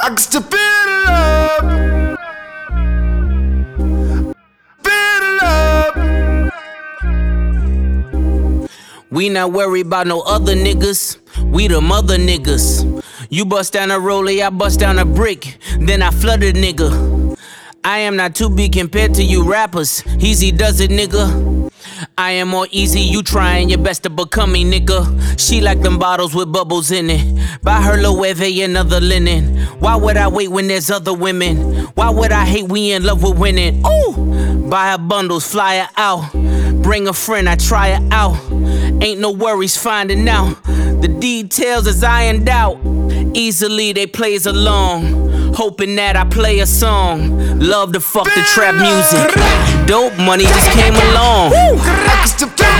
I can still feel the love. Feel the love. We not worried about no other niggas. We the mother niggas. You bust down a rollie, I bust down a brick. Then I flood a nigga. I am not to be compared to you rappers. Easy does it, nigga. I am more easy, you trying your best to become me, nigga. She like them bottles with bubbles in it. Buy her Loewe and other linen. Why would I wait when there's other women? Why would I hate we in love with winning? Ooh! Buy her bundles, fly her out. Bring a friend, I try her out. Ain't no worries finding out. The details is ironed out. Easily they plays along, hoping that I play a song. Love to fuck the trap music. Dope money just came along. I can still feel